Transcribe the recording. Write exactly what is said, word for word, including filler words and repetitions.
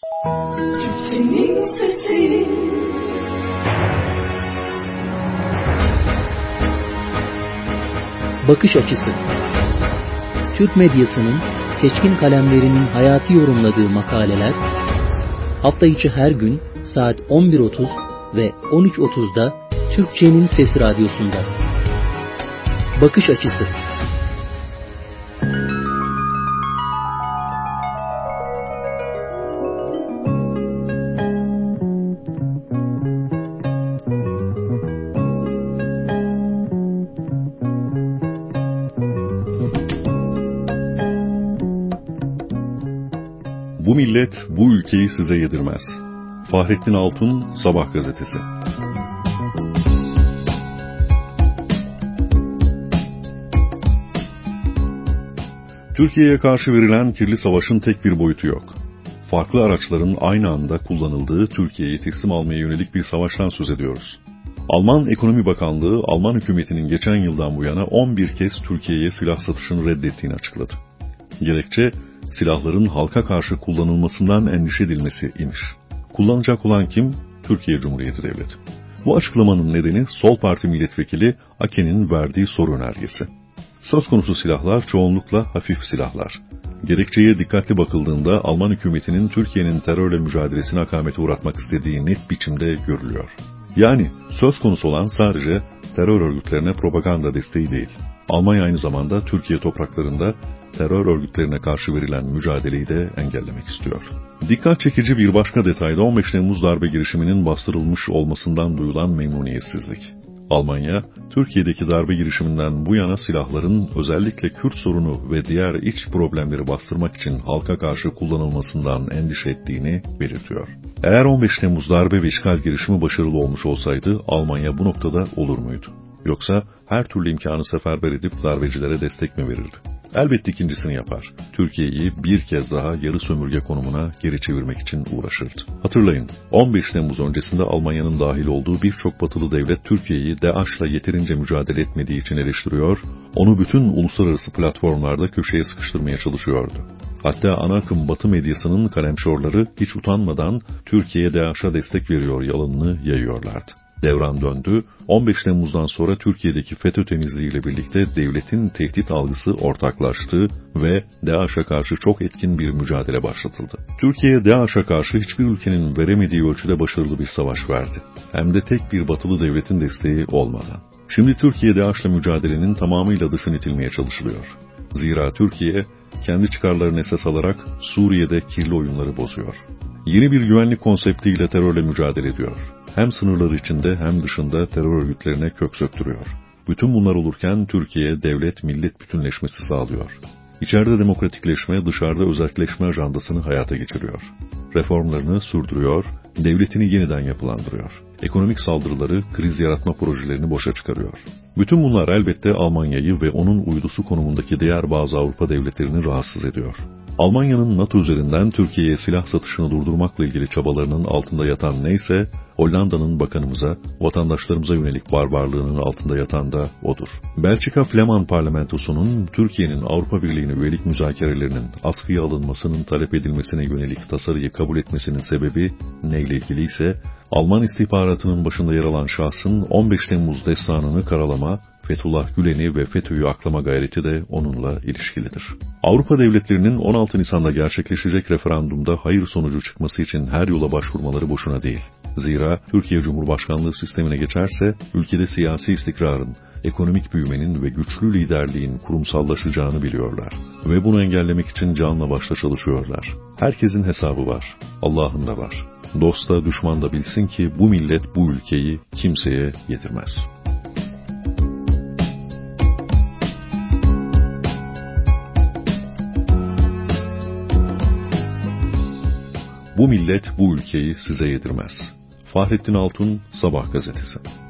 Türkçenin sesi. Bakış açısı. Türk medyasının seçkin kalemlerinin hayatı yorumladığı makaleler, hafta içi her gün saat on bir otuz ve on üç otuzda Türkçenin Sesi Radyosu'nda. Bakış açısı. Bu millet bu ülkeyi size yedirmez. Fahrettin Altun, Sabah gazetesi. Türkiye'ye karşı verilen kirli savaşın tek bir boyutu yok. Farklı araçların aynı anda kullanıldığı Türkiye'yi teslim almaya yönelik bir savaştan söz ediyoruz. Alman Ekonomi Bakanlığı, Alman hükümetinin geçen yıldan bu yana on bir kez Türkiye'ye silah satışını reddettiğini açıkladı. Gerekçe, silahların halka karşı kullanılmasından endişe edilmesi imiş. Kullanacak olan kim? Türkiye Cumhuriyeti Devleti. Bu açıklamanın nedeni Sol Parti Milletvekili Ake'nin verdiği soru önergesi. Söz konusu silahlar çoğunlukla hafif silahlar. Gerekçeye dikkatli bakıldığında Alman hükümetinin Türkiye'nin terörle mücadelesini akamete uğratmak istediği net biçimde görülüyor. Yani söz konusu olan sadece terör örgütlerine propaganda desteği değil. Almanya aynı zamanda Türkiye topraklarında terör örgütlerine karşı verilen mücadeleyi de engellemek istiyor. Dikkat çekici bir başka detay da on beş Temmuz darbe girişiminin bastırılmış olmasından duyulan memnuniyetsizlik. Almanya, Türkiye'deki darbe girişiminden bu yana silahların özellikle Kürt sorunu ve diğer iç problemleri bastırmak için halka karşı kullanılmasından endişe ettiğini belirtiyor. Eğer on beş Temmuz darbe ve işgal girişimi başarılı olmuş olsaydı Almanya bu noktada olur muydu? Yoksa her türlü imkanı seferber edip darbecilere destek mi verirdi? Elbette ikincisini yapar. Türkiye'yi bir kez daha yarı sömürge konumuna geri çevirmek için uğraşırdı. Hatırlayın, on beş Temmuz öncesinde Almanya'nın dahil olduğu birçok batılı devlet Türkiye'yi DAEŞ'la yeterince mücadele etmediği için eleştiriyor, onu bütün uluslararası platformlarda köşeye sıkıştırmaya çalışıyordu. Hatta ana akım Batı medyasının kalemşorları hiç utanmadan Türkiye'ye DAEŞ'a destek veriyor yalanını yayıyorlardı. Devran döndü, on beş Temmuz'dan sonra Türkiye'deki FETÖ temizliğiyle birlikte devletin tehdit algısı ortaklaştı ve DAEŞ'e karşı çok etkin bir mücadele başlatıldı. Türkiye, DAEŞ'e karşı hiçbir ülkenin veremediği ölçüde başarılı bir savaş verdi. Hem de tek bir batılı devletin desteği olmadan. Şimdi Türkiye, DAEŞ'le mücadelenin tamamıyla dışın itilmeye çalışılıyor. Zira Türkiye, kendi çıkarlarını esas alarak Suriye'de kirli oyunları bozuyor. Yeni bir güvenlik konseptiyle terörle mücadele ediyor. Hem sınırları içinde hem dışında terör örgütlerine kök söktürüyor. Bütün bunlar olurken Türkiye devlet-millet bütünleşmesi sağlıyor. İçeride demokratikleşme, dışarıda özelleşme ajandasını hayata geçiriyor. Reformlarını sürdürüyor, devletini yeniden yapılandırıyor. Ekonomik saldırıları, kriz yaratma projelerini boşa çıkarıyor. Bütün bunlar elbette Almanya'yı ve onun uydusu konumundaki diğer bazı Avrupa devletlerini rahatsız ediyor. Almanya'nın NATO üzerinden Türkiye'ye silah satışını durdurmakla ilgili çabalarının altında yatan neyse, Hollanda'nın bakanımıza, vatandaşlarımıza yönelik barbarlığının altında yatan da odur. Belçika Fleman Parlamentosu'nun Türkiye'nin Avrupa Birliği'ne üyelik müzakerelerinin askıya alınmasının talep edilmesine yönelik tasarıyı kabul etmesinin sebebi neyle ilgili ise, Alman istihbaratının başında yer alan şahsın on beş Temmuz destanını karalama, Fethullah Gülen'i ve FETÖ'yü aklama gayreti de onunla ilişkilidir. Avrupa devletlerinin on altı Nisan'da gerçekleşecek referandumda hayır sonucu çıkması için her yola başvurmaları boşuna değil. Zira Türkiye Cumhurbaşkanlığı sistemine geçerse ülkede siyasi istikrarın, ekonomik büyümenin ve güçlü liderliğin kurumsallaşacağını biliyorlar. Ve bunu engellemek için canla başla çalışıyorlar. Herkesin hesabı var, Allah'ın da var. Dost da düşman da bilsin ki bu millet bu ülkeyi kimseye yedirmez. Bu millet bu ülkeyi size yedirmez. Fahrettin Altun, Sabah gazetesi.